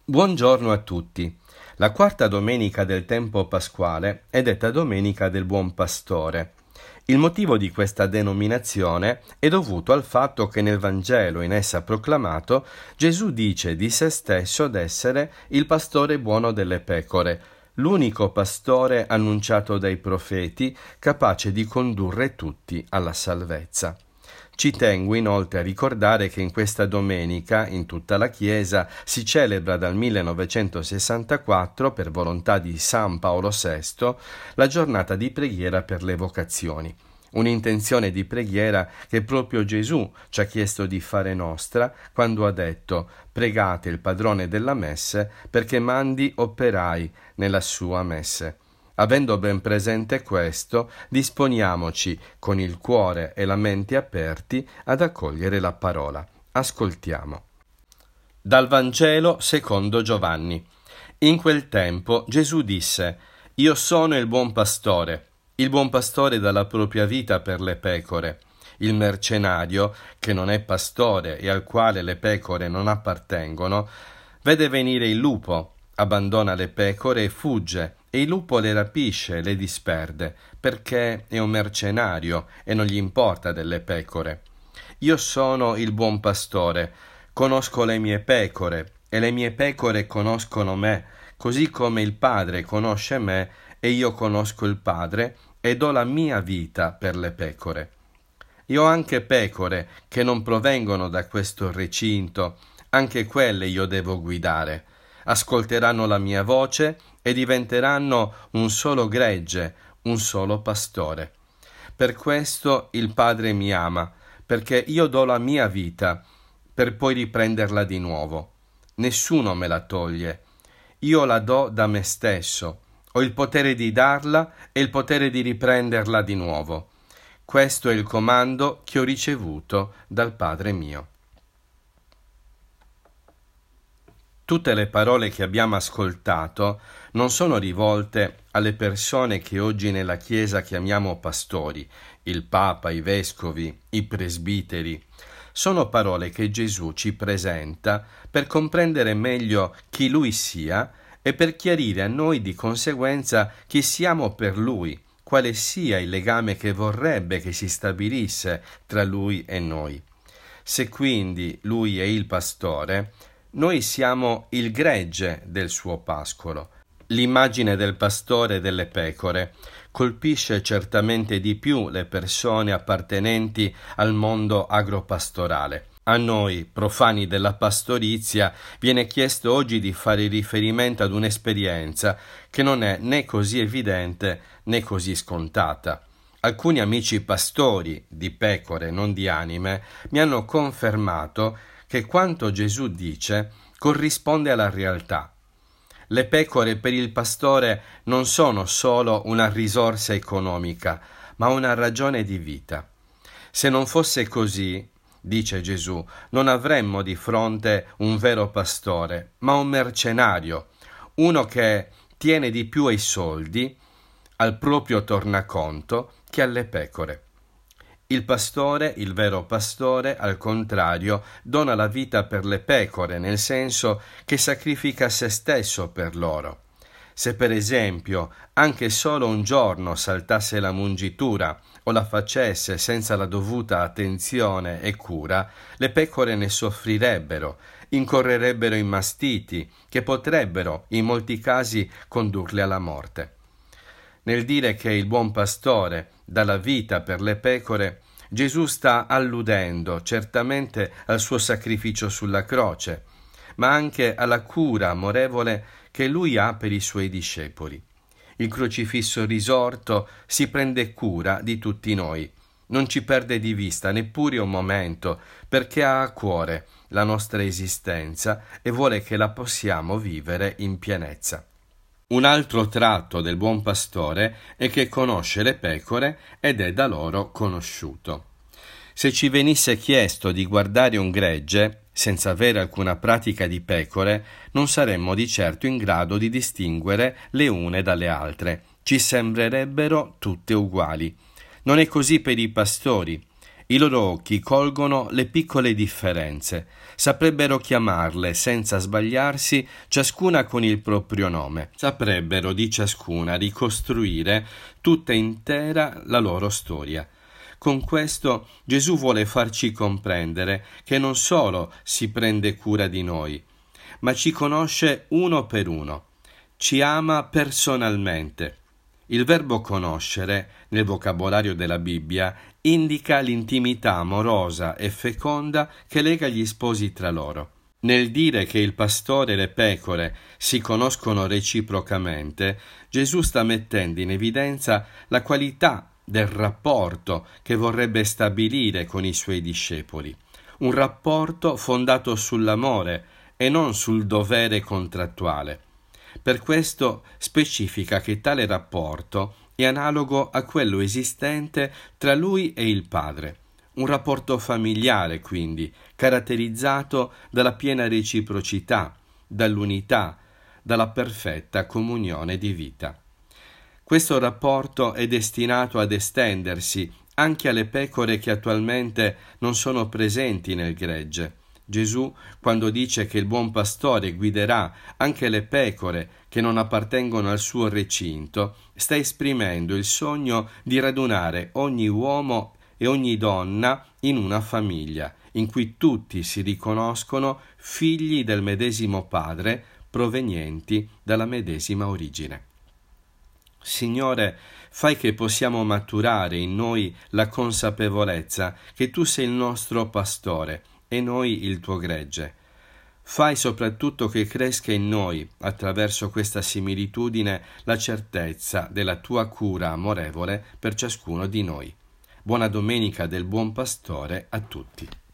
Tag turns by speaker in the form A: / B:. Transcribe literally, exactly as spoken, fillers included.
A: Buongiorno a tutti. La quarta domenica del tempo pasquale è detta Domenica del Buon Pastore. Il motivo di questa denominazione è dovuto al fatto che nel Vangelo in essa proclamato Gesù dice di se stesso d'essere il pastore buono delle pecore, l'unico pastore annunciato dai profeti capace di condurre tutti alla salvezza. Ci tengo inoltre a ricordare che in questa domenica, in tutta la Chiesa, si celebra dal millenovecentosessantaquattro, per volontà di San Paolo sesto, la giornata di preghiera per le vocazioni. Un'intenzione di preghiera che proprio Gesù ci ha chiesto di fare nostra quando ha detto: pregate il padrone della messe perché mandi operai nella sua messe. Avendo ben presente questo, disponiamoci con il cuore e la mente aperti ad accogliere la parola. Ascoltiamo. Dal Vangelo secondo Giovanni. In quel tempo Gesù disse: Io sono il buon pastore. Il buon pastore dà la propria vita per le pecore. Il mercenario, che non è pastore e al quale le pecore non appartengono, vede venire il lupo, abbandona le pecore e fugge, e il lupo le rapisce e le disperde, perché è un mercenario e non gli importa delle pecore. Io sono il buon pastore, conosco le mie pecore, e le mie pecore conoscono me, così come il Padre conosce me, e io conosco il Padre, e do la mia vita per le pecore. Io ho anche pecore che non provengono da questo recinto, anche quelle io devo guidare. Ascolteranno la mia voce e diventeranno un solo gregge, un solo pastore. Per questo il Padre mi ama, perché io do la mia vita, per poi riprenderla di nuovo. Nessuno me la toglie. Io la do da me stesso. Ho il potere di darla e il potere di riprenderla di nuovo. Questo è il comando che ho ricevuto dal Padre mio. Tutte le parole che abbiamo ascoltato non sono rivolte alle persone che oggi nella Chiesa chiamiamo pastori, il Papa, i vescovi, i presbiteri. Sono parole che Gesù ci presenta per comprendere meglio chi Lui sia e per chiarire a noi di conseguenza chi siamo per Lui, quale sia il legame che vorrebbe che si stabilisse tra Lui e noi. Se quindi Lui è il pastore, noi siamo il gregge del suo pascolo. L'immagine del pastore delle pecore colpisce certamente di più le persone appartenenti al mondo agropastorale. A noi, profani della pastorizia, viene chiesto oggi di fare riferimento ad un'esperienza che non è né così evidente né così scontata. Alcuni amici pastori di pecore, non di anime, mi hanno confermato che quanto Gesù dice corrisponde alla realtà. Le pecore per il pastore non sono solo una risorsa economica, ma una ragione di vita. Se non fosse così, dice Gesù, non avremmo di fronte un vero pastore, ma un mercenario, uno che tiene di più ai soldi, al proprio tornaconto, che alle pecore. Il pastore, il vero pastore, al contrario, dona la vita per le pecore, nel senso che sacrifica se stesso per loro. Se per esempio anche solo un giorno saltasse la mungitura o la facesse senza la dovuta attenzione e cura, le pecore ne soffrirebbero, incorrerebbero in mastiti che potrebbero in molti casi condurle alla morte. Nel dire che il buon pastore dà la vita per le pecore, Gesù sta alludendo certamente al suo sacrificio sulla croce, ma anche alla cura amorevole che lui ha per i suoi discepoli. Il crocifisso risorto si prende cura di tutti noi, non ci perde di vista neppure un momento, perché ha a cuore la nostra esistenza e vuole che la possiamo vivere in pienezza. Un altro tratto del buon pastore è che conosce le pecore ed è da loro conosciuto. Se ci venisse chiesto di guardare un gregge, senza avere alcuna pratica di pecore, non saremmo di certo in grado di distinguere le une dalle altre. Ci sembrerebbero tutte uguali. Non è così per i pastori. I loro occhi colgono le piccole differenze, saprebbero chiamarle senza sbagliarsi, ciascuna con il proprio nome, saprebbero di ciascuna ricostruire tutta intera la loro storia. Con questo Gesù vuole farci comprendere che non solo si prende cura di noi, ma ci conosce uno per uno, ci ama personalmente. Il verbo conoscere, nel vocabolario della Bibbia, indica l'intimità amorosa e feconda che lega gli sposi tra loro. Nel dire che il pastore e le pecore si conoscono reciprocamente, Gesù sta mettendo in evidenza la qualità del rapporto che vorrebbe stabilire con i suoi discepoli. Un rapporto fondato sull'amore e non sul dovere contrattuale. Per questo specifica che tale rapporto è analogo a quello esistente tra lui e il Padre, un rapporto familiare quindi, caratterizzato dalla piena reciprocità, dall'unità, dalla perfetta comunione di vita. Questo rapporto è destinato ad estendersi anche alle pecore che attualmente non sono presenti nel gregge. Gesù, quando dice che il buon pastore guiderà anche le pecore che non appartengono al suo recinto, sta esprimendo il sogno di radunare ogni uomo e ogni donna in una famiglia, in cui tutti si riconoscono figli del medesimo Padre, provenienti dalla medesima origine. Signore, fai che possiamo maturare in noi la consapevolezza che Tu sei il nostro pastore e noi il Tuo gregge. Fai soprattutto che cresca in noi, attraverso questa similitudine, la certezza della Tua cura amorevole per ciascuno di noi. Buona domenica del Buon Pastore a tutti.